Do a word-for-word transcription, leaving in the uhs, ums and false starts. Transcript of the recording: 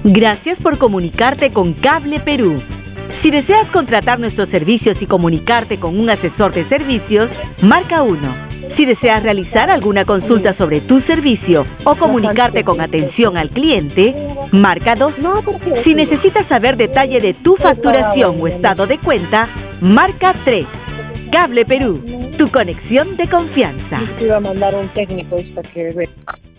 Gracias por comunicarte con Cable Perú. Si deseas contratar nuestros servicios y comunicarte con un asesor de servicios, marca uno. Si deseas realizar alguna consulta sobre tu servicio o comunicarte con atención al cliente, marca dos. Si necesitas saber detalle de tu facturación o estado de cuenta, marca tres. Cable Perú, tu conexión de confianza. Iba a mandar un técnico para que